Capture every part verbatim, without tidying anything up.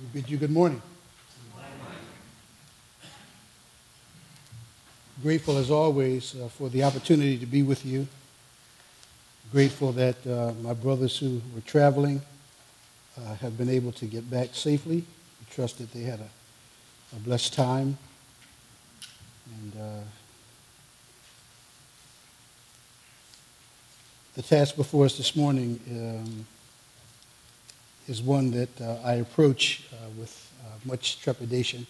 We bid you good morning. Grateful as always uh, for the opportunity to be with you. Grateful that uh, my brothers who were traveling uh, have been able to get back safely. I trust that they had a, a blessed time. And uh, the task before us this morning um, is one that uh, I approach uh, with uh, much trepidation.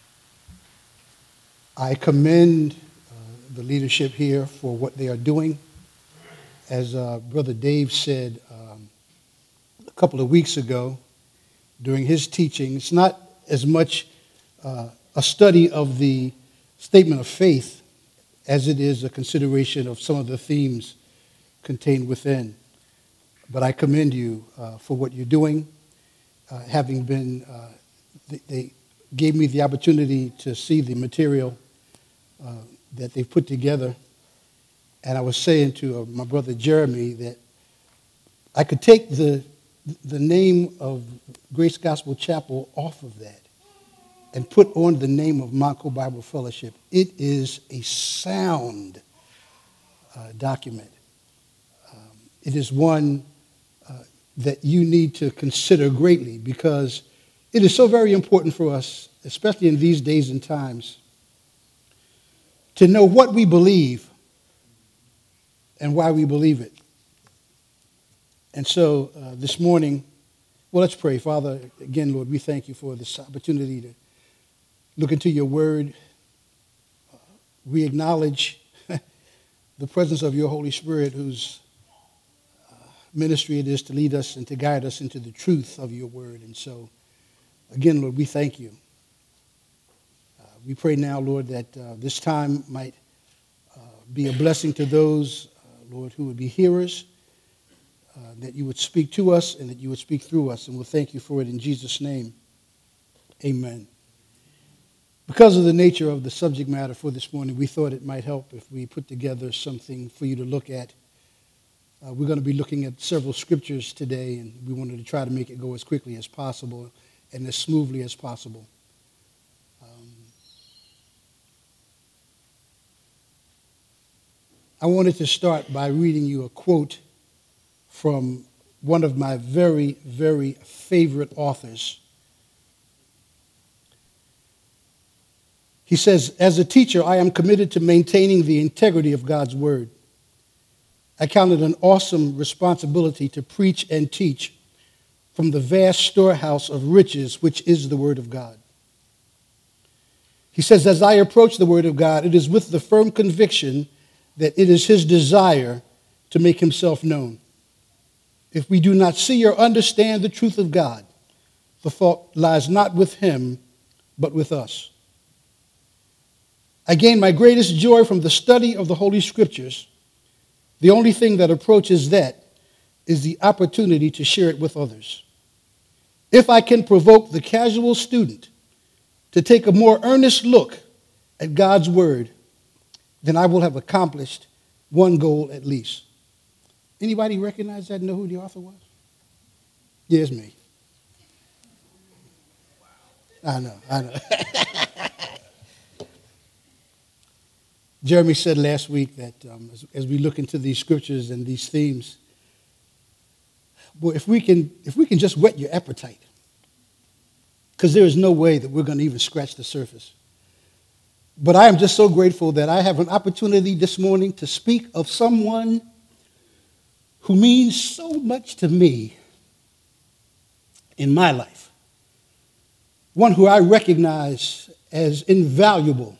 I commend uh, the leadership here for what they are doing. As uh, Brother Dave said um, a couple of weeks ago during his teaching, it's not as much uh, a study of the statement of faith as it is a consideration of some of the themes contained within. But I commend you uh, for what you're doing. Uh, having been, uh, they, they gave me the opportunity to see the material uh, that they've put together. And I was saying to uh, my brother Jeremy that I could take the, the name of Grace Gospel Chapel off of that and put on the name of Monco Bible Fellowship. It is a sound uh, document. Um, it is one uh, that you need to consider greatly because it is so very important for us, especially in these days and times, to know what we believe and why we believe it. And so uh, this morning, well, let's pray. Father, again, Lord, we thank you for this opportunity to look into your word. Uh, we acknowledge the presence of your Holy Spirit, whose uh, ministry it is to lead us and to guide us into the truth of your word. And so, again, Lord, we thank you. Uh, we pray now, Lord, that uh, this time might uh, be a blessing to those, uh, Lord, who would be hearers, uh, that you would speak to us and that you would speak through us. And we'll thank you for it in Jesus' name. Amen. Because of the nature of the subject matter for this morning, we thought it might help if we put together something for you to look at. Uh, we're going to be looking at several scriptures today, and we wanted to try to make it go as quickly as possible and as smoothly as possible. Um, I wanted to start by reading you a quote from one of my very, very favorite authors. He says, as a teacher, I am committed to maintaining the integrity of God's word. I count it an awesome responsibility to preach and teach from the vast storehouse of riches, which is the word of God. He says, as I approach the word of God, it is with the firm conviction that it is his desire to make himself known. If we do not see or understand the truth of God, the fault lies not with him, but with us. I gain my greatest joy from the study of the Holy Scriptures. The only thing that approaches that is the opportunity to share it with others. If I can provoke the casual student to take a more earnest look at God's word, then I will have accomplished one goal at least. Anybody recognize that and know who the author was? Yeah, it's me. I know, I know. Jeremy said last week that um, as, as we look into these scriptures and these themes, boy, if we can, if we can just whet your appetite, because there is no way that we're going to even scratch the surface. But I am just so grateful that I have an opportunity this morning to speak of someone who means so much to me in my life, one who I recognize as invaluable.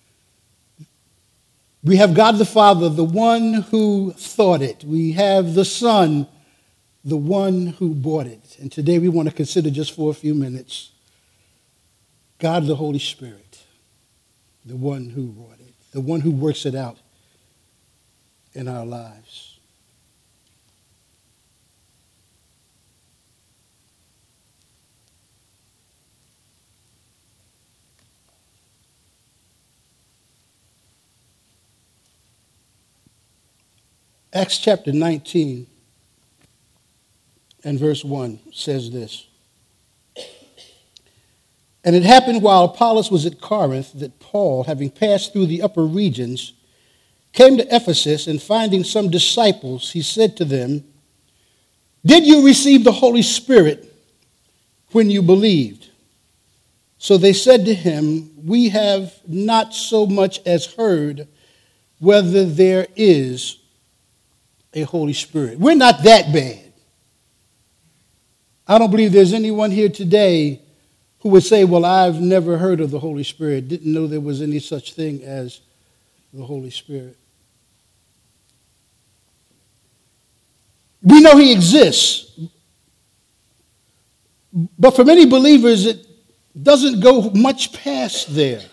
We have God the Father, the one who thought it. We have the Son, the one who bought it. And today we want to consider just for a few minutes God the Holy Spirit, the one who wrought it, the one who works it out in our lives. Acts chapter nineteen and verse one says this. And it happened while Apollos was at Corinth that Paul, having passed through the upper regions, came to Ephesus, and finding some disciples, he said to them, "Did you receive the Holy Spirit when you believed?" So they said to him, "We have not so much as heard whether there is a Holy Spirit." We're not that bad. I don't believe there's anyone here today who would say, "Well, I've never heard of the Holy Spirit, didn't know there was any such thing as the Holy Spirit." We know he exists, but for many believers, it doesn't go much past there.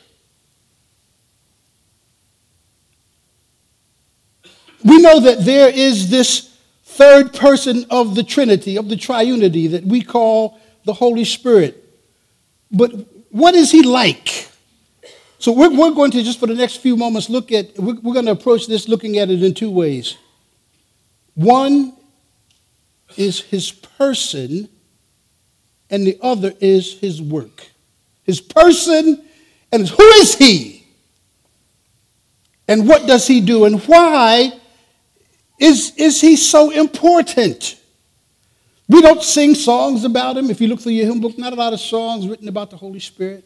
We know that there is this third person of the Trinity, of the triunity, that we call the Holy Spirit. But what is he like? So we're, we're going to, just for the next few moments, look at, we're, we're going to approach this looking at it in two ways. One is his person, and the other is his work. His person, and who is he? And what does he do? And why is, is he so important? We don't sing songs about him. If you look through your hymn book, not a lot of songs written about the Holy Spirit.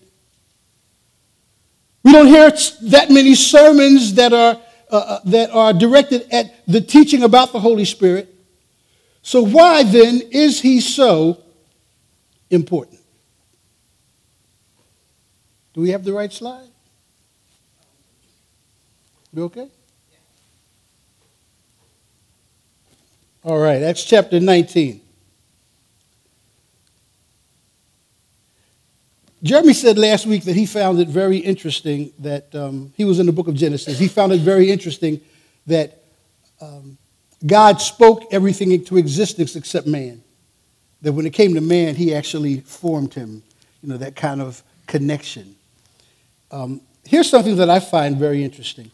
We don't hear that many sermons that are, uh, that are directed at the teaching about the Holy Spirit. So why then is he so important? Do we have the right slide? You okay? All right, Acts chapter nineteen. Jeremy said last week that he found it very interesting that um, he was in the book of Genesis. He found it very interesting that um, God spoke everything into existence except man. That when it came to man, he actually formed him. You know, that kind of connection. Um, here's something that I find very interesting.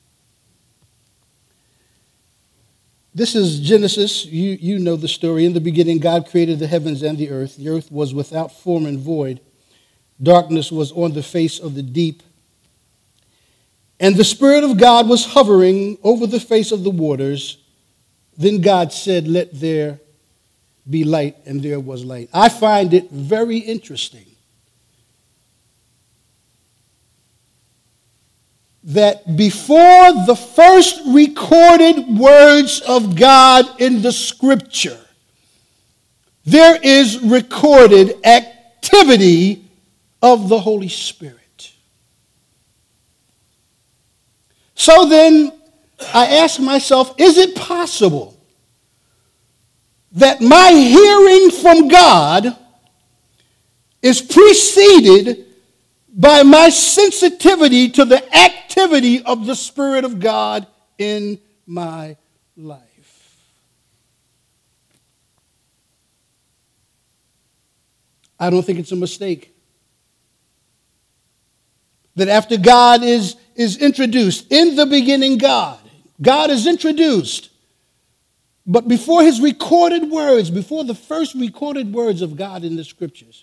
This is Genesis. You, you know the story. In the beginning, God created the heavens and the earth. The earth was without form and void. Darkness was on the face of the deep. And the Spirit of God was hovering over the face of the waters. Then God said, "Let there be light," and there was light. I find it very interesting that before the first recorded words of God in the Scripture, there is recorded activity of the Holy Spirit. So then, I ask myself, is it possible that my hearing from God is preceded by my sensitivity to the activity of the Spirit of God in my life? I don't think it's a mistake that after God is, is introduced, in the beginning God, God is introduced. But before his recorded words, before the first recorded words of God in the Scriptures,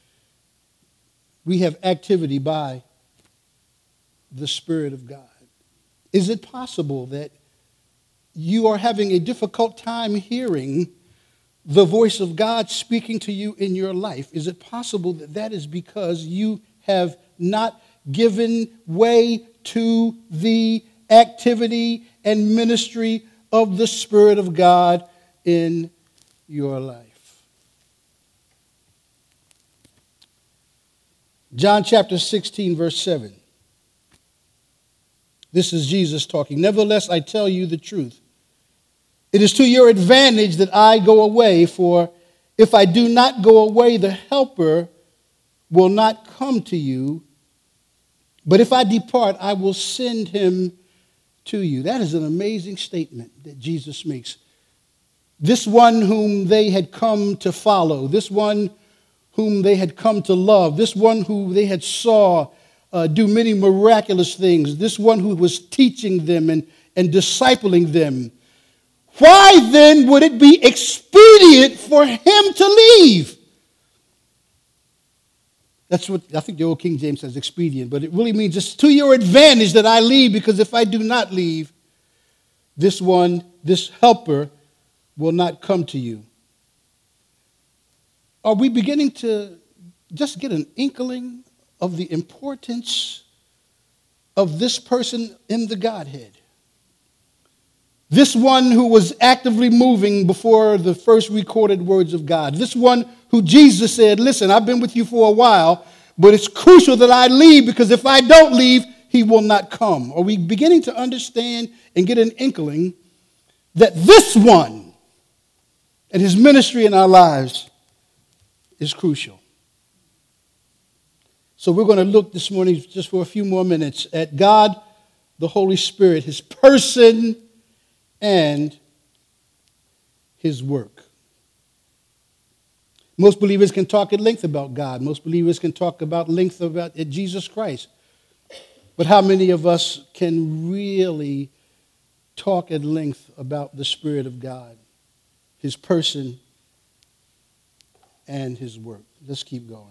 we have activity by the Spirit of God. Is it possible that you are having a difficult time hearing the voice of God speaking to you in your life? Is it possible that that is because you have not given way to the activity and ministry of the Spirit of God in your life? John chapter sixteen, verse seven. This is Jesus talking. "Nevertheless, I tell you the truth. It is to your advantage that I go away, for if I do not go away, the Helper will not come to you. But if I depart, I will send him to you." That is an amazing statement that Jesus makes. This one whom they had come to follow, this one whom they had come to love, this one who they had saw uh, do many miraculous things, this one who was teaching them and, and discipling them. Why then would it be expedient for him to leave? That's what I think the old King James says, expedient, but it really means it's to your advantage that I leave, because if I do not leave, this one, this helper, will not come to you. Are we beginning to just get an inkling of the importance of this person in the Godhead? This one who was actively moving before the first recorded words of God. This one who Jesus said, listen, I've been with you for a while, but it's crucial that I leave, because if I don't leave, he will not come. Are we beginning to understand and get an inkling that this one and his ministry in our lives is crucial? So we're going to look this morning just for a few more minutes at God, the Holy Spirit, his person and his work. Most believers can talk at length about God. Most believers can talk about length about Jesus Christ. But how many of us can really talk at length about the Spirit of God, his person and his work? Let's keep going.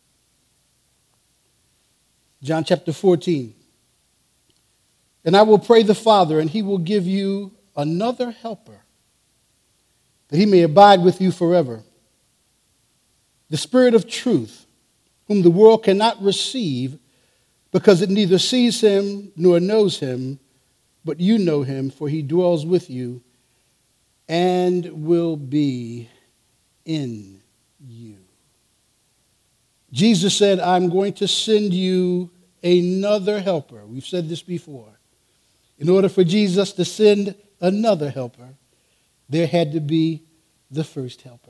John chapter fourteen. And I will pray the Father, and he will give you another helper, that he may abide with you forever. The Spirit of truth, whom the world cannot receive, because it neither sees him nor knows him, but you know him, for he dwells with you and will be in you. Jesus said, I'm going to send you another helper. We've said this before. In order for Jesus to send another helper, there had to be the first helper.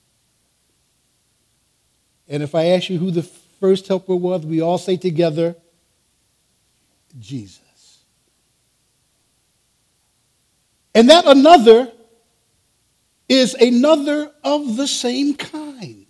And if I ask you who the first helper was, we all say together, Jesus. And that another is another of the same kind.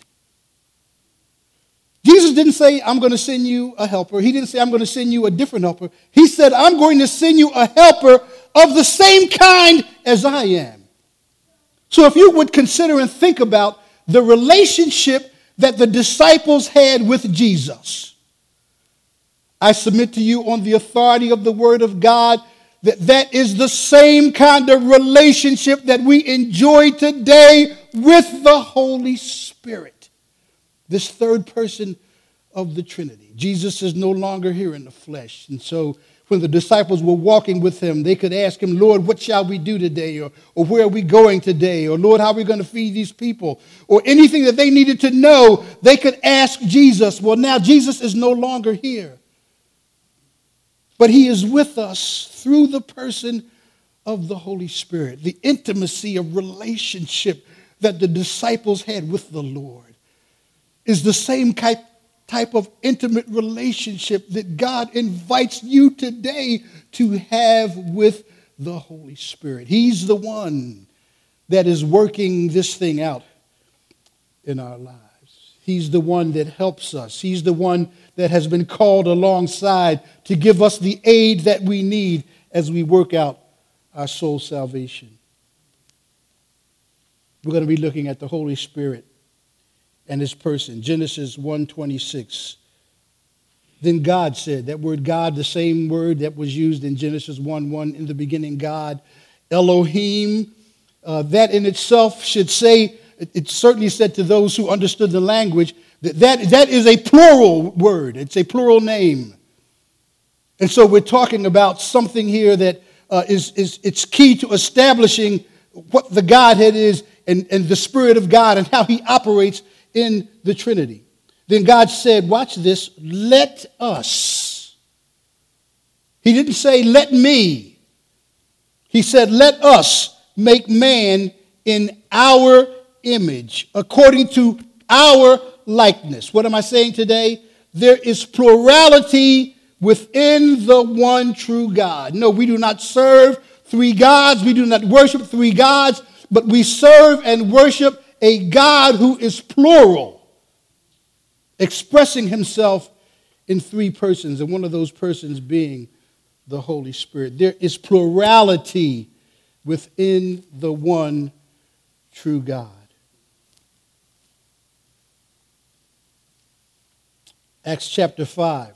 Jesus didn't say, I'm going to send you a helper. He didn't say, I'm going to send you a different helper. He said, I'm going to send you a helper of the same kind as I am. So if you would consider and think about the relationship that the disciples had with Jesus, I submit to you on the authority of the Word of God that that is the same kind of relationship that we enjoy today with the Holy Spirit, this third person of the Trinity. Jesus is no longer here in the flesh. And so when the disciples were walking with him, they could ask him, Lord, what shall we do today? Or, or where are we going today? Or, Lord, how are we going to feed these people? Or anything that they needed to know, they could ask Jesus. Well, now Jesus is no longer here. But he is with us through the person of the Holy Spirit. The intimacy of relationship that the disciples had with the Lord is the same type type of intimate relationship that God invites you today to have with the Holy Spirit. He's the one that is working this thing out in our lives. He's the one that helps us. He's the one that has been called alongside to give us the aid that we need as we work out our soul salvation. We're going to be looking at the Holy Spirit and his person. Genesis one twenty-six. Then God said, that word God, the same word that was used in Genesis one one, in the beginning God, Elohim, uh, that in itself should say, it, it certainly said to those who understood the language, that, that that is a plural word. It's a plural name. And so we're talking about something here that uh, is, is it's key to establishing what the Godhead is and, and the Spirit of God and how he operates in the Trinity. Then God said, watch this, let us. He didn't say, let me. He said, let us make man in our image, according to our likeness. What am I saying today? There is plurality within the one true God. No, we do not serve three gods. We do not worship three gods, but we serve and worship a God who is plural, expressing himself in three persons, and one of those persons being the Holy Spirit. There is plurality within the one true God. Acts chapter five.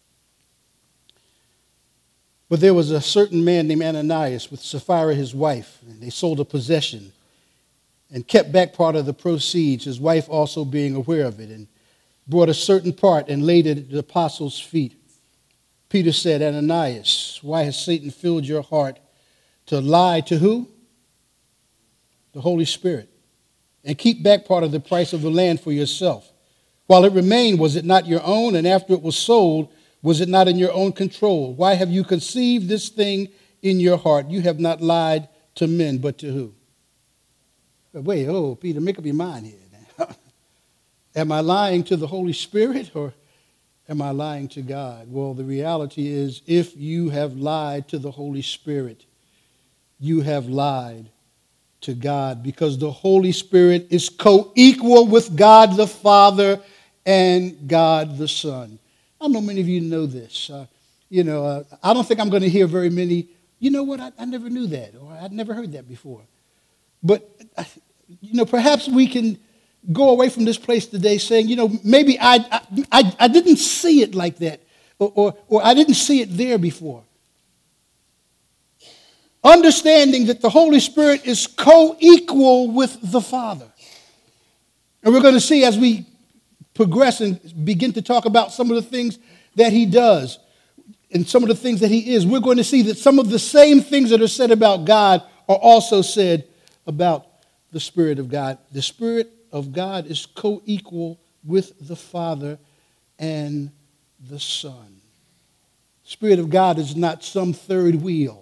But there was a certain man named Ananias with Sapphira his wife, and they sold a possession and kept back part of the proceeds, his wife also being aware of it, and brought a certain part and laid it at the apostles' feet. Peter said, Ananias, why has Satan filled your heart to lie to who? The Holy Spirit, and keep back part of the price of the land for yourself. While it remained, was it not your own? And after it was sold, was it not in your own control? Why have you conceived this thing in your heart? You have not lied to men, but to who? Wait, oh, Peter, make up your mind here now. Am I lying to the Holy Spirit or am I lying to God? Well, the reality is, if you have lied to the Holy Spirit, you have lied to God, because the Holy Spirit is co-equal with God the Father and God the Son. I know many of you know this. Uh, you know, uh, I don't think I'm going to hear very many, you know what, I, I never knew that, or I'd never heard that before. But, uh, you know, perhaps we can go away from this place today saying, you know, maybe I, I, I, I didn't see it like that, or, or, or I didn't see it there before. Understanding that the Holy Spirit is co-equal with the Father. And we're going to see as we progress and begin to talk about some of the things that he does and some of the things that he is, we're going to see that some of the same things that are said about God are also said about the Spirit of God. The Spirit of God is co-equal with the Father and the Son. The Spirit of God is not some third wheel.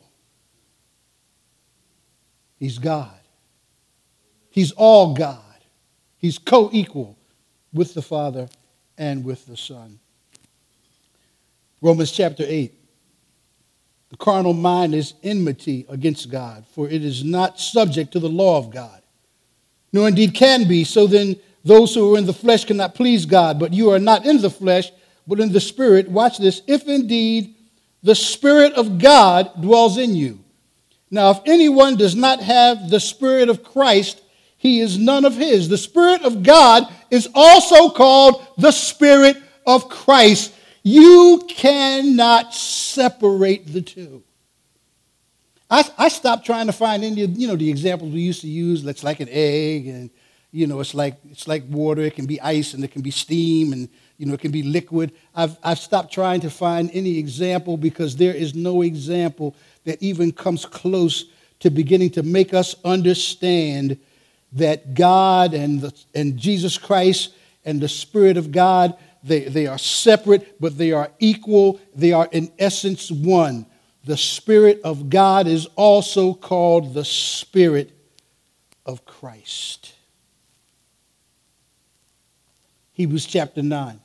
He's God. He's all God. He's co-equal with the Father and with the Son. Romans chapter eight. The carnal mind is enmity against God, for it is not subject to the law of God, nor indeed can be. So then those who are in the flesh cannot please God, but you are not in the flesh, but in the Spirit. Watch this. If indeed the Spirit of God dwells in you. Now, if anyone does not have the Spirit of Christ, he is none of his. The Spirit of God is also called the Spirit of Christ. You cannot separate the two. I, I stopped trying to find any, you know, the examples we used to use. It's like an egg, and you know, it's like it's like water. It can be ice, and it can be steam, and you know, it can be liquid. I've I've stopped trying to find any example, because there is no example that even comes close to beginning to make us understand that God and the, and Jesus Christ and the Spirit of God, they, they are separate, but they are equal. They are in essence one. The Spirit of God is also called the Spirit of Christ. Hebrews chapter nine.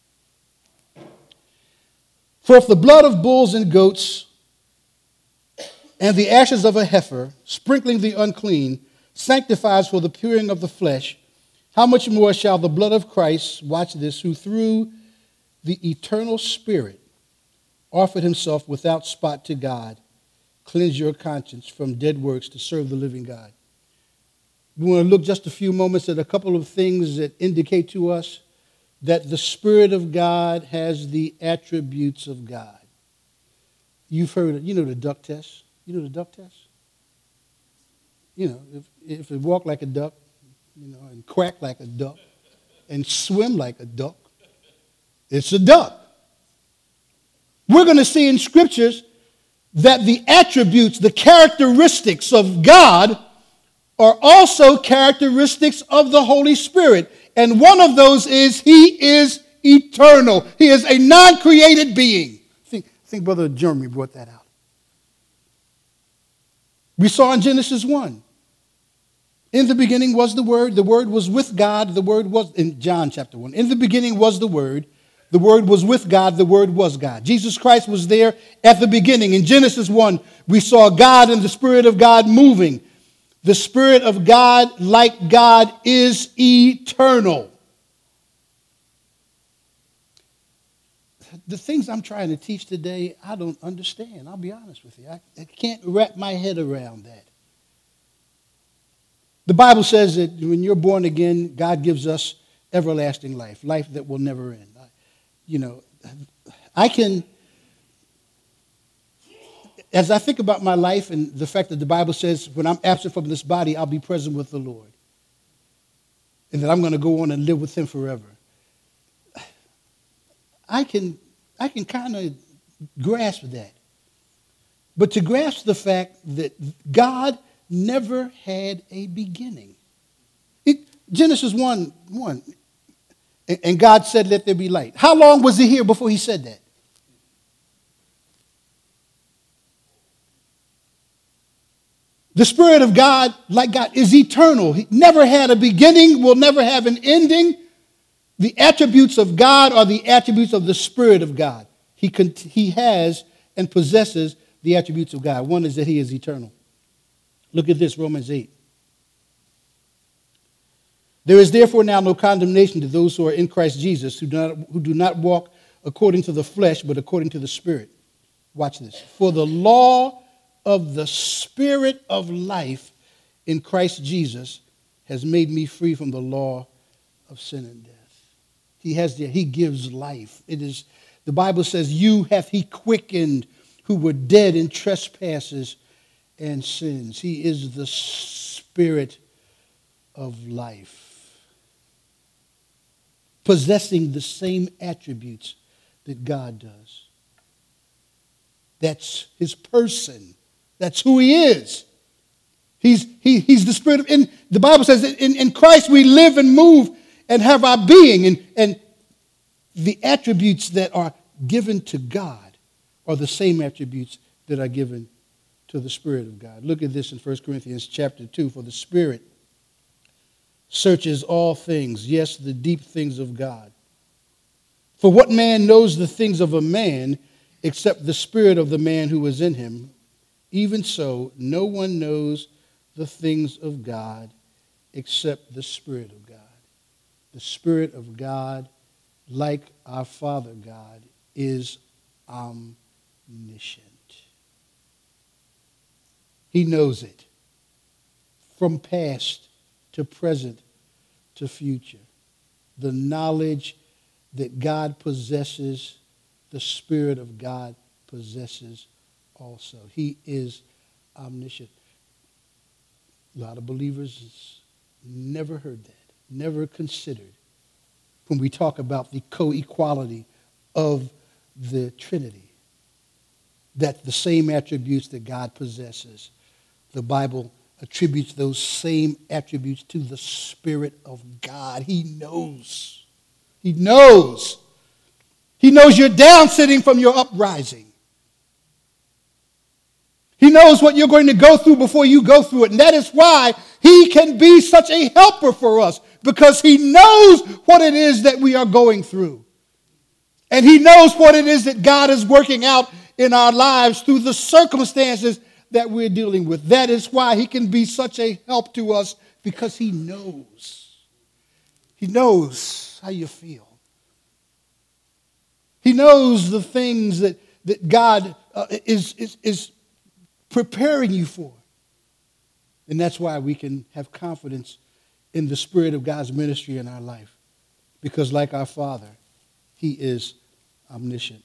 For if the blood of bulls and goats and the ashes of a heifer, sprinkling the unclean, sanctifies for the puring of the flesh, how much more shall the blood of Christ, watch this, who through the eternal Spirit offered himself without spot to God, cleanse your conscience from dead works to serve the living God. We want to look just a few moments at a couple of things that indicate to us that the Spirit of God has the attributes of God. You've heard it, you know the duck test. You know the duck test? You know, if, if it walk like a duck, you know, and quack like a duck, and swim like a duck, it's a duck. We're going to see in scriptures that the attributes, the characteristics of God are also characteristics of the Holy Spirit. And one of those is he is eternal. He is a non-created being. I think, I think Brother Jeremy brought that out. We saw in Genesis one. In the beginning was the Word. The Word was with God. The Word was, in John chapter one. In the beginning was the Word. The Word was with God. The Word was God. Jesus Christ was there at the beginning. In Genesis one, we saw God and the Spirit of God moving. The Spirit of God, like God, is eternal. The things I'm trying to teach today, I don't understand. I'll be honest with you. I, I can't wrap my head around that. The Bible says that when you're born again, God gives us everlasting life, life that will never end. you know, I can, as I think about my life and the fact that the Bible says when I'm absent from this body, I'll be present with the Lord. And that I'm going to go on and live with him forever. I can, I can kind of grasp that. But to grasp the fact that God never had a beginning. It, Genesis one, one, and God said, let there be light. How long was he here before he said that? The Spirit of God, like God, is eternal. He never had a beginning, will never have an ending. The attributes of God are the attributes of the Spirit of God. He, he has and possesses the attributes of God. One is that he is eternal. Look at this, Romans eight. There is therefore now no condemnation to those who are in Christ Jesus, who do not, who do not walk according to the flesh, but according to the Spirit. Watch this. For the law of the Spirit of life in Christ Jesus has made me free from the law of sin and death. He has the, he gives life. It is, the Bible says, you hath he quickened who were dead in trespasses and sins. He is the Spirit of life, possessing the same attributes that God does. That's his person. That's who he is. He's, he, he's the Spirit of, in the Bible says that in, in Christ we live and move and have our being. And, and the attributes that are given to God are the same attributes that are given to the Spirit of God. Look at this in First Corinthians chapter two. For the Spirit searches all things, yes, the deep things of God. For what man knows the things of a man except the spirit of the man who is in him? Even so, no one knows the things of God except the Spirit of God. The Spirit of God, like our Father God, is omniscient. He knows it from past to present to future. The knowledge that God possesses, the Spirit of God possesses also. He is omniscient. A lot of believers never heard that, never considered when we talk about the co-equality of the Trinity, that the same attributes that God possesses, the Bible attributes those same attributes to the Spirit of God. He knows. He knows. He knows you're down sitting from your uprising. He knows what you're going to go through before you go through it. And that is why he can be such a helper for us, because he knows what it is that we are going through. And he knows what it is that God is working out in our lives through the circumstances that we're dealing with. That is why he can be such a help to us, because he knows. He knows how you feel. He knows the things that, that God uh, is, is, is preparing you for. And that's why we can have confidence in the Spirit of God's ministry in our life. Because like our Father, he is omniscient.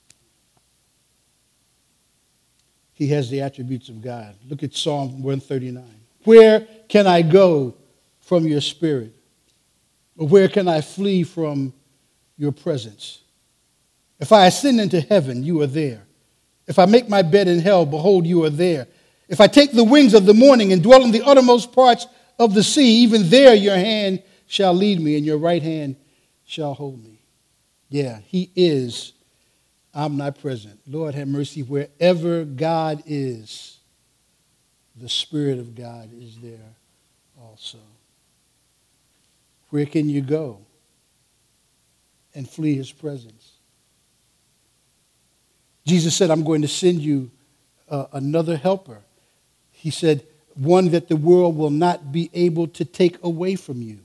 He has the attributes of God. Look at Psalm one thirty-nine. Where can I go from your Spirit? Or where can I flee from your presence? If I ascend into heaven, you are there. If I make my bed in hell, behold, you are there. If I take the wings of the morning and dwell in the uttermost parts of the sea, even there your hand shall lead me, and your right hand shall hold me. Yeah, he is omnipresent. Lord have mercy. Wherever God is, the Spirit of God is there also. Where can you go and flee his presence? Jesus said, I'm going to send you uh, another helper. He said, one that the world will not be able to take away from you.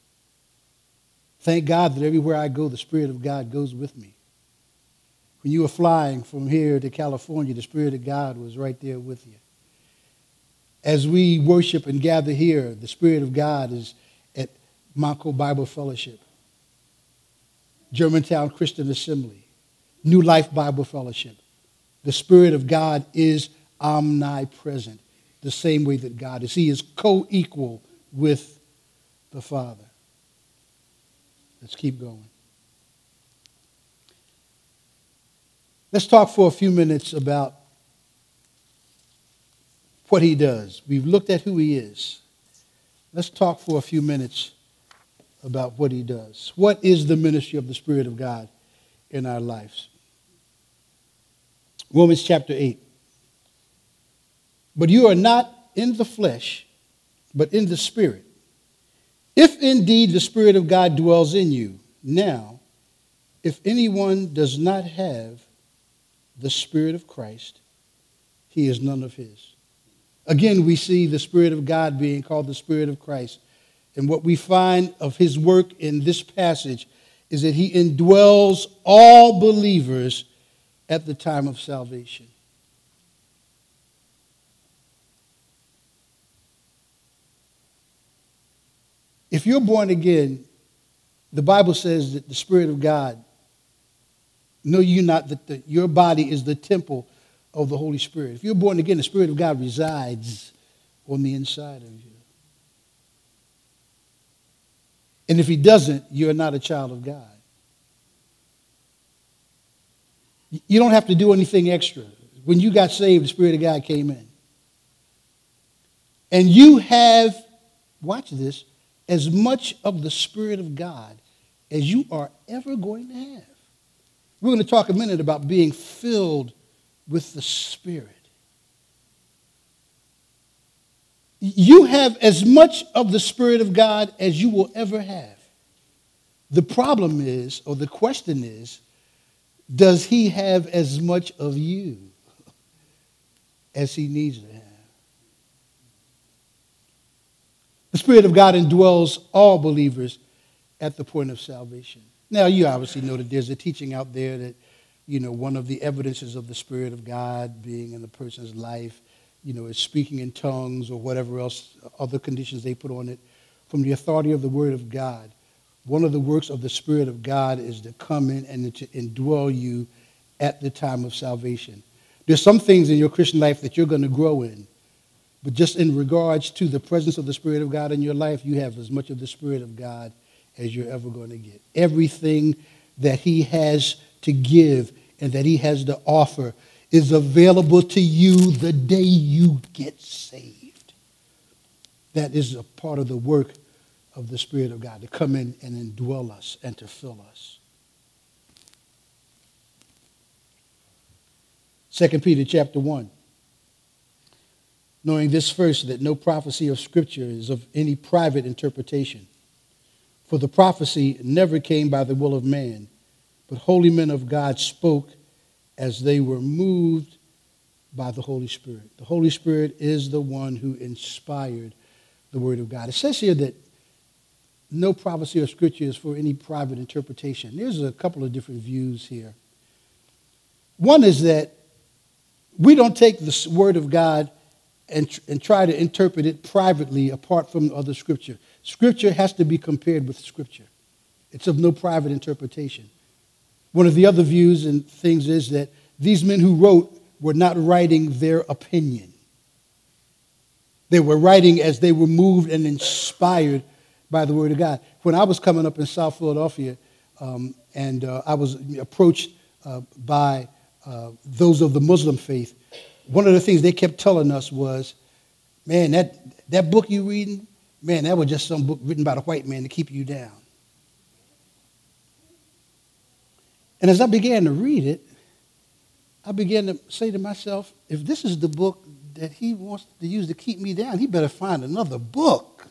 Thank God that everywhere I go, the Spirit of God goes with me. When you were flying from here to California, the Spirit of God was right there with you. As we worship and gather here, the Spirit of God is at Mount Bible Fellowship. Germantown Christian Assembly, New Life Bible Fellowship. The Spirit of God is omnipresent, the same way that God is. He is co-equal with the Father. Let's keep going. Let's talk for a few minutes about what he does. We've looked at who he is. Let's talk for a few minutes about what he does. What is the ministry of the Spirit of God in our lives? Romans chapter eight. But you are not in the flesh, but in the Spirit. If indeed the Spirit of God dwells in you. Now, if anyone does not have the Spirit of Christ, he is none of his. Again, we see the Spirit of God being called the Spirit of Christ. And what we find of his work in this passage is that he indwells all believers at the time of salvation. If you're born again, the Bible says that the Spirit of God, know you not that the, your body is the temple of the Holy Spirit. If you're born again, the Spirit of God resides on the inside of you. And if he doesn't, you're not a child of God. You don't have to do anything extra. When you got saved, the Spirit of God came in. And you have, watch this, as much of the Spirit of God as you are ever going to have. We're going to talk a minute about being filled with the Spirit. You have as much of the Spirit of God as you will ever have. The problem is, or the question is, does he have as much of you as he needs to have? The Spirit of God indwells all believers at the point of salvation. Now, you obviously know that there's a teaching out there that, you know, one of the evidences of the Spirit of God being in a person's life, you know, is speaking in tongues or whatever else, other conditions they put on it. From the authority of the Word of God, one of the works of the Spirit of God is to come in and to indwell you at the time of salvation. There's some things in your Christian life that you're going to grow in. But just in regards to the presence of the Spirit of God in your life, you have as much of the Spirit of God as you're ever going to get. Everything that he has to give and that he has to offer is available to you the day you get saved. That is a part of the work of the Spirit of God, to come in and indwell us and to fill us. Second Peter chapter one. Knowing this first, that no prophecy of Scripture is of any private interpretation. For the prophecy never came by the will of man, but holy men of God spoke as they were moved by the Holy Spirit. The Holy Spirit is the one who inspired the Word of God. It says here that no prophecy of Scripture is for any private interpretation. There's a couple of different views here. One is that we don't take the Word of God and, and try to interpret it privately apart from other Scripture. Scripture has to be compared with Scripture. It's of no private interpretation. One of the other views and things is that these men who wrote were not writing their opinion. They were writing as they were moved and inspired by the Word of God. When I was coming up in South Philadelphia, um, and uh, I was approached uh, by uh, those of the Muslim faith, one of the things they kept telling us was, man, that, that book you reading, man, that was just some book written by the white man to keep you down. And as I began to read it, I began to say to myself, if this is the book that he wants to use to keep me down, he better find another book.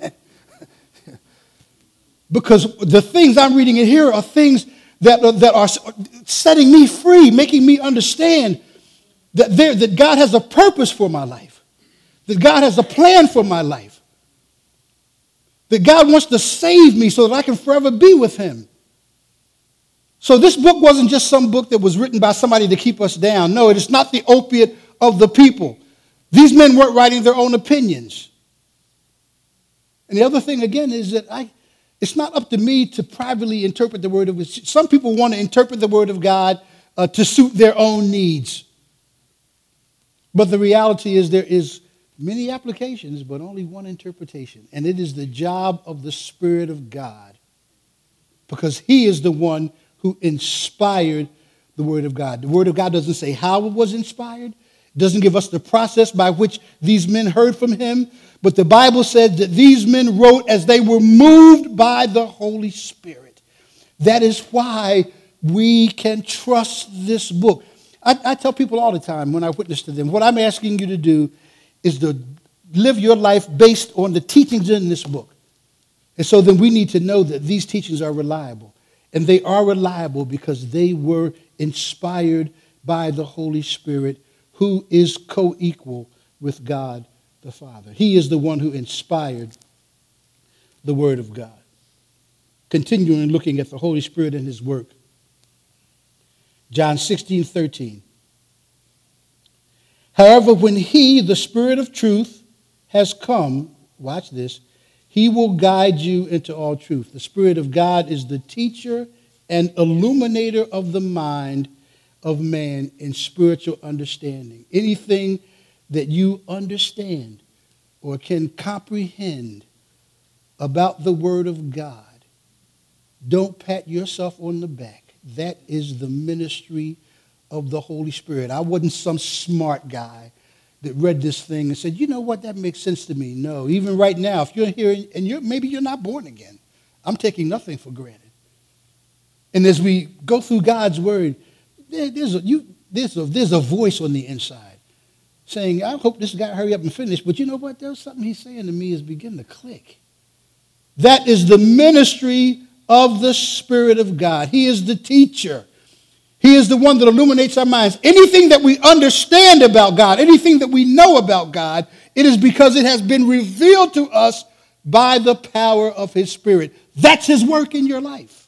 Because the things I'm reading in here are things that, that are setting me free, making me understand that, there, that God has a purpose for my life, that God has a plan for my life, that God wants to save me so that I can forever be with him. So this book wasn't just some book that was written by somebody to keep us down. No, it is not the opiate of the people. These men weren't writing their own opinions. And the other thing, again, is that I, It's not up to me to privately interpret the word of God. Some people want to interpret the word of God uh, to suit their own needs. But the reality is there is many applications, but only one interpretation. And it is the job of the Spirit of God, because he is the one who inspired the word of God. The word of God doesn't say how it was inspired. It doesn't give us the process by which these men heard from him. But the Bible said that these men wrote as they were moved by the Holy Spirit. That is why we can trust this book. I, I tell people all the time when I witness to them, what I'm asking you to do is to live your life based on the teachings in this book. And so then we need to know that these teachings are reliable. And they are reliable because they were inspired by the Holy Spirit, who is co-equal with God the Father. He is the one who inspired the Word of God. Continuing looking at the Holy Spirit and his work. John sixteen thirteen. However, when he, the Spirit of truth, has come, watch this, he will guide you into all truth. The Spirit of God is the teacher and illuminator of the mind of man in spiritual understanding. Anything that you understand or can comprehend about the Word of God, don't pat yourself on the back. That is the ministry of the Holy Spirit. I wasn't some smart guy that read this thing and said, you know what, that makes sense to me. No, even right now, if you're here and you're, maybe you're not born again, I'm taking nothing for granted. And as we go through God's Word, there, there's, a, you, there's, a, there's a voice on the inside saying, I hope this guy hurry up and finish, but you know what, there's something he's saying to me is beginning to click. That is the ministry of the Spirit of God. He is the teacher. He is the one that illuminates our minds. Anything that we understand about God, anything that we know about God, it is because it has been revealed to us by the power of his Spirit. That's his work in your life.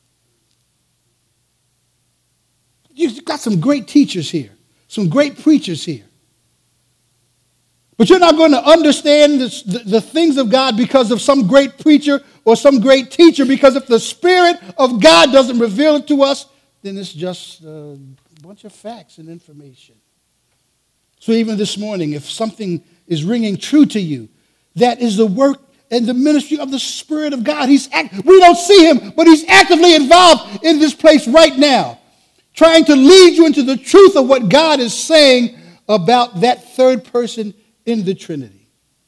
You've got some great teachers here, some great preachers here. But you're not going to understand this, the, the things of God because of some great preacher or some great teacher, because if the Spirit of God doesn't reveal it to us, then it's just a bunch of facts and information. So even this morning, if something is ringing true to you, that is the work and the ministry of the Spirit of God. He's act- we don't see him, but he's actively involved in this place right now, trying to lead you into the truth of what God is saying about that third person in the Trinity.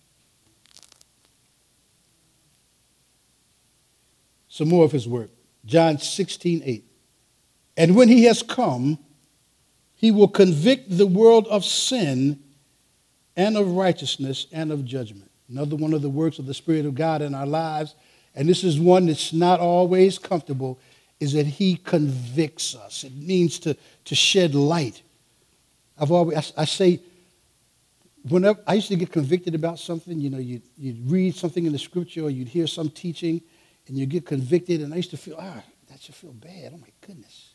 Some more of his work. John sixteen eight. And when he has come, he will convict the world of sin and of righteousness and of judgment. Another one of the works of the Spirit of God in our lives, and this is one that's not always comfortable, is that he convicts us. It means to, to shed light. I've always, I, I say, whenever I used to get convicted about something, you know, you'd, you'd read something in the scripture or you'd hear some teaching and you get convicted, and I used to feel, ah, that should feel bad. Oh, my goodness.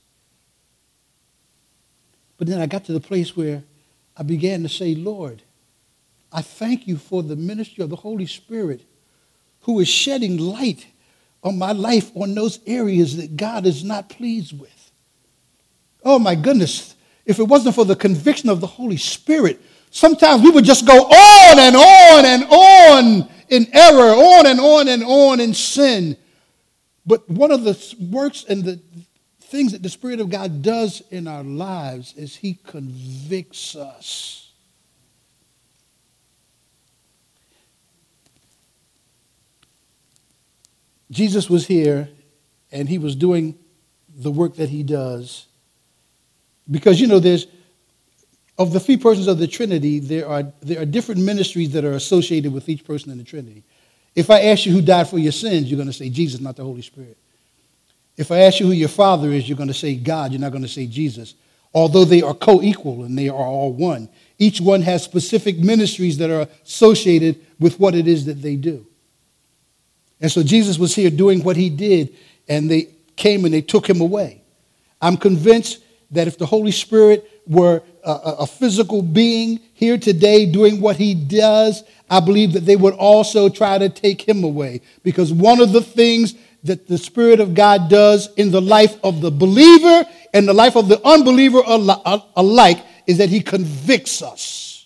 But then I got to the place where I began to say, Lord, I thank you for the ministry of the Holy Spirit who is shedding light on my life on those areas that God is not pleased with. Oh, my goodness. If it wasn't for the conviction of the Holy Spirit, sometimes we would just go on and on and on in error, on and on and on in sin. But one of the works and the things that the Spirit of God does in our lives is he convicts us. Jesus was here and he was doing the work that he does because, you know, there's of the three persons of the Trinity, there are, there are different ministries that are associated with each person in the Trinity. If I ask you who died for your sins, you're going to say Jesus, not the Holy Spirit. If I ask you who your father is, you're going to say God. You're not going to say Jesus. Although they are co-equal and they are all one. Each one has specific ministries that are associated with what it is that they do. And so Jesus was here doing what he did, and they came and they took him away. I'm convinced that if the Holy Spirit were a, a physical being here today doing what he does, I believe that they would also try to take him away. Because one of the things that the Spirit of God does in the life of the believer and the life of the unbeliever alike is that he convicts us.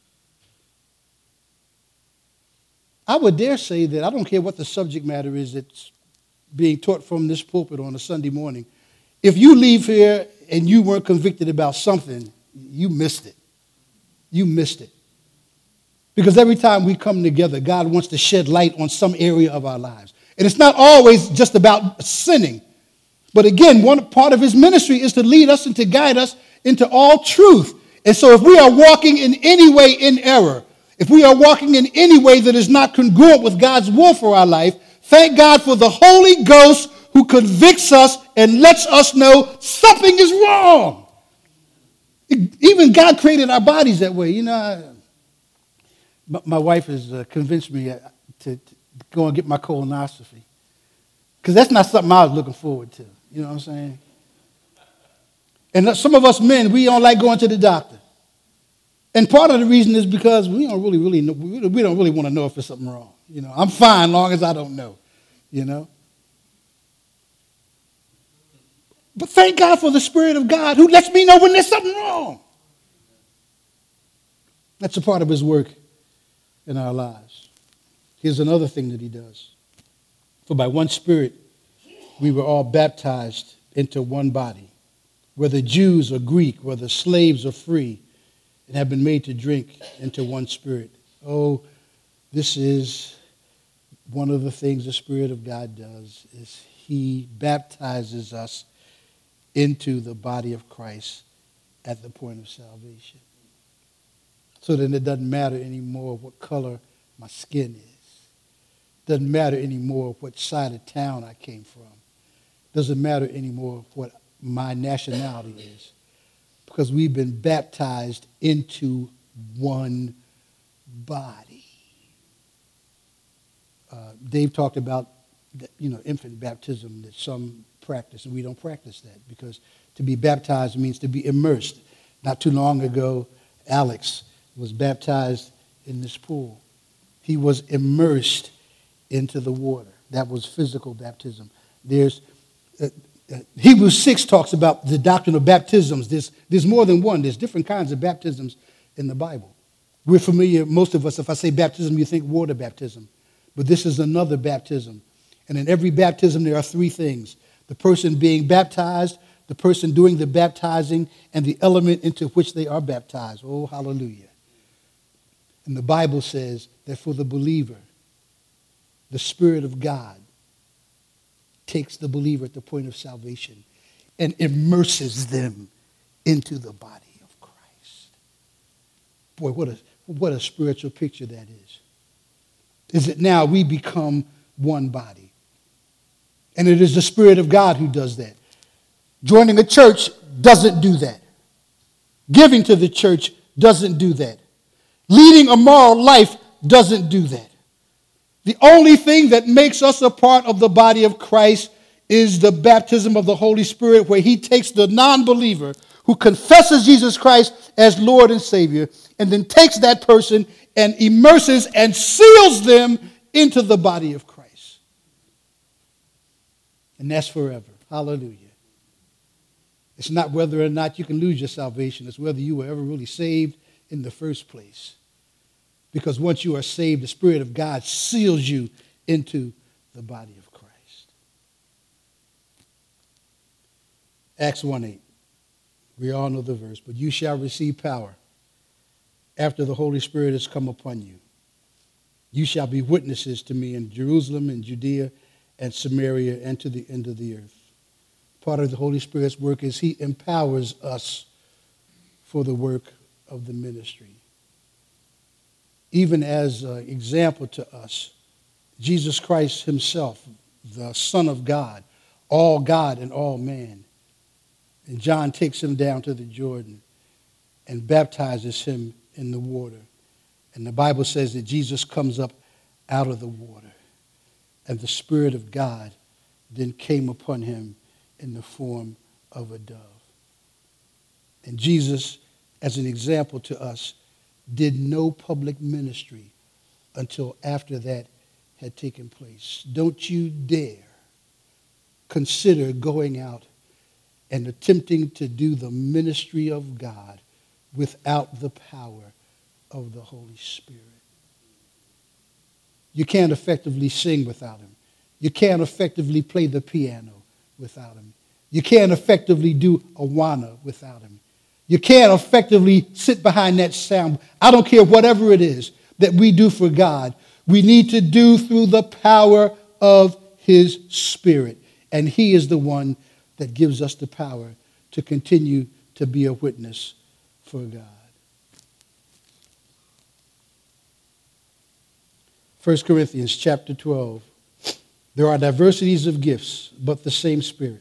I would dare say that I don't care what the subject matter is that's being taught from this pulpit on a Sunday morning. If you leave here and you weren't convicted about something, you missed it. You missed it. Because every time we come together, God wants to shed light on some area of our lives. And it's not always just about sinning. But again, one part of his ministry is to lead us and to guide us into all truth. And so if we are walking in any way in error, if we are walking in any way that is not congruent with God's will for our life, thank God for the Holy Ghost who convicts us and lets us know something is wrong. Even God created our bodies that way. You know, I, my wife has uh, convinced me to, to go and get my colonoscopy. Because that's not something I was looking forward to. You know what I'm saying? And some of us men, we don't like going to the doctor. And part of the reason is because we don't really, really know, we don't really want to know if there's something wrong. You know, I'm fine as long as I don't know, you know. But thank God for the Spirit of God who lets me know when there's something wrong. That's a part of his work in our lives. Here's another thing that he does. For by one Spirit we were all baptized into one body, whether Jews or Greek, whether slaves or free, and have been made to drink into one Spirit. Oh, this is one of the things the Spirit of God does, is he baptizes us into the body of Christ at the point of salvation. So then it doesn't matter anymore what color my skin is. Doesn't matter anymore what side of town I came from. Doesn't matter anymore what my nationality is. Because we've been baptized into one body. Uh, Dave talked about, you know, infant baptism that some practice, and we don't practice that because to be baptized means to be immersed. Not too long ago, Alex was baptized in this pool. He was immersed into the water. That was physical baptism. There's uh, uh, Hebrews six talks about the doctrine of baptisms. There's, there's more than one. There's different kinds of baptisms in the Bible. We're familiar, most of us, if I say baptism, you think water baptism. But this is another baptism. And in every baptism, there are three things. The person being baptized, the person doing the baptizing, and the element into which they are baptized. Oh, hallelujah. And the Bible says that for the believer, the Spirit of God takes the believer at the point of salvation and immerses them into the body of Christ. Boy, what a, what a spiritual picture that is. Is that now we become one body. And it is the Spirit of God who does that. Joining a church doesn't do that. Giving to the church doesn't do that. Leading a moral life doesn't do that. The only thing that makes us a part of the body of Christ is the baptism of the Holy Spirit, where he takes the non-believer who confesses Jesus Christ as Lord and Savior and then takes that person and immerses and seals them into the body of Christ. And that's forever. Hallelujah. It's not whether or not you can lose your salvation. It's whether you were ever really saved in the first place. Because once you are saved, the Spirit of God seals you into the body of Christ. Acts one eight. We all know the verse. But you shall receive power after the Holy Spirit has come upon you. You shall be witnesses to me in Jerusalem and Judea and Samaria and to the end of the earth. Part of the Holy Spirit's work is he empowers us for the work of the ministry. Even as an example to us, Jesus Christ himself, the Son of God, all God and all man. And John takes him down to the Jordan and baptizes him in the water. And the Bible says that Jesus comes up out of the water. And the Spirit of God then came upon him in the form of a dove. And Jesus, as an example to us, did no public ministry until after that had taken place. Don't you dare consider going out and attempting to do the ministry of God without the power of the Holy Spirit. You can't effectively sing without him. You can't effectively play the piano without him. You can't effectively do Awana without him. You can't effectively sit behind that sound. I don't care whatever it is that we do for God. We need to do through the power of his Spirit. And he is the one that gives us the power to continue to be a witness for God. First Corinthians chapter twelve. There are diversities of gifts, but the same Spirit.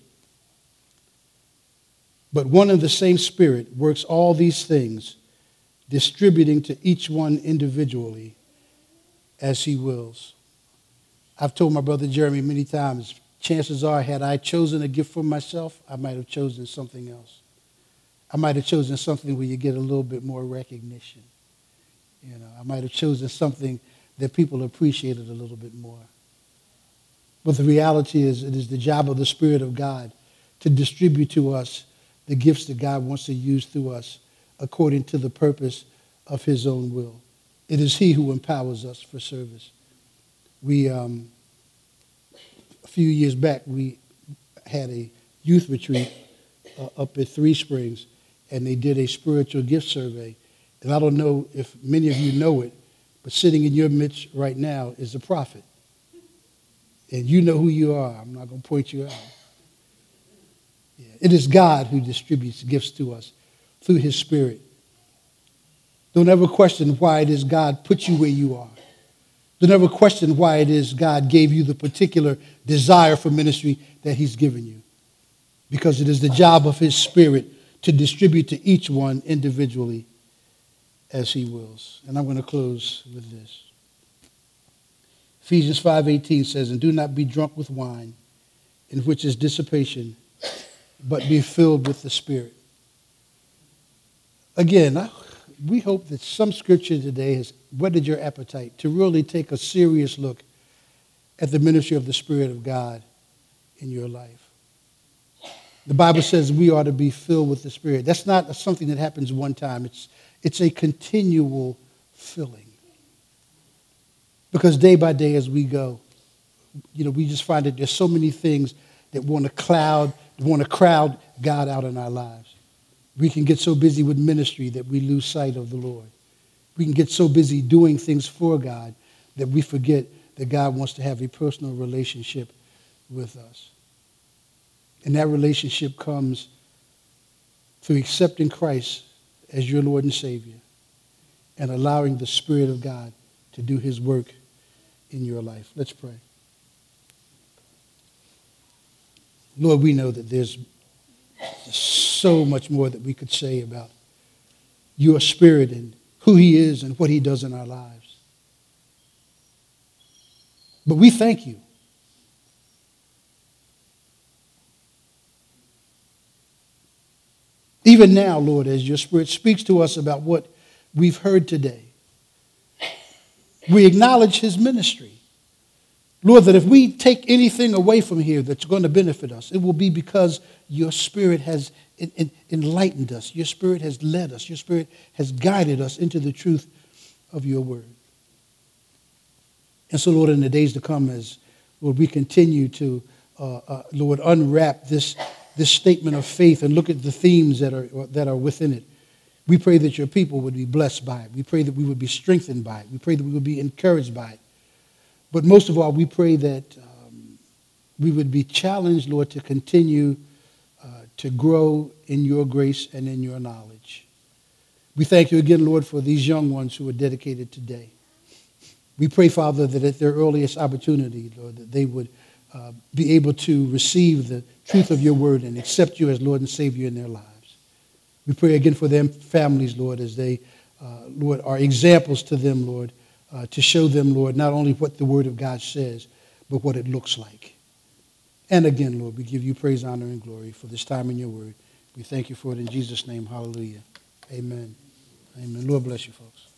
But one and the same Spirit works all these things, distributing to each one individually as he wills. I've told my brother Jeremy many times, chances are, had I chosen a gift for myself, I might have chosen something else. I might have chosen something where you get a little bit more recognition. You know, I might have chosen something that people appreciated a little bit more. But the reality is, it is the job of the Spirit of God to distribute to us the gifts that God wants to use through us according to the purpose of his own will. It is he who empowers us for service. We, um, a few years back, we had a youth retreat uh, up at Three Springs, and they did a spiritual gift survey. And I don't know if many of you know it, but sitting in your midst right now is a prophet. And you know who you are. I'm not going to point you out. Yeah. It is God who distributes gifts to us through his Spirit. Don't ever question why it is God put you where you are. Don't ever question why it is God gave you the particular desire for ministry that he's given you. Because it is the job of his Spirit to distribute to each one individually as he wills. And I'm going to close with this. Ephesians five eighteen says, and do not be drunk with wine, in which is dissipation, but be filled with the Spirit. Again, I, we hope that some scripture today has whetted your appetite to really take a serious look at the ministry of the Spirit of God in your life. The Bible says we ought to be filled with the Spirit. That's not something that happens one time. It's, it's a continual filling. Because day by day as we go, you know, we just find that there's so many things that want to cloud, that want to crowd God out in our lives. We can get so busy with ministry that we lose sight of the Lord. We can get so busy doing things for God that we forget that God wants to have a personal relationship with us. And that relationship comes through accepting Christ as your Lord and Savior and allowing the Spirit of God to do his work in your life. Let's pray. Lord, we know that there's so much more that we could say about your Spirit and who he is and what he does in our lives. But we thank you. Even now, Lord, as your Spirit speaks to us about what we've heard today, we acknowledge his ministry. Lord, that if we take anything away from here that's going to benefit us, it will be because your Spirit has enlightened us. Your Spirit has led us. Your Spirit has guided us into the truth of your word. And so, Lord, in the days to come, as Lord, we continue to, uh, uh, Lord, unwrap this, this statement of faith and look at the themes that are, that are within it, we pray that your people would be blessed by it. We pray that we would be strengthened by it. We pray that we would be encouraged by it. But most of all, we pray that um, we would be challenged, Lord, to continue uh, to grow in your grace and in your knowledge. We thank you again, Lord, for these young ones who are dedicated today. We pray, Father, that at their earliest opportunity, Lord, that they would uh, be able to receive the truth of your word and accept you as Lord and Savior in their lives. We pray again for their families, Lord, as they, uh, Lord, are examples to them, Lord, uh, to show them, Lord, not only what the Word of God says, but what it looks like. And again, Lord, we give you praise, honor, and glory for this time in your word. We thank you for it in Jesus' name. Hallelujah. Amen. Amen. Lord bless you, folks.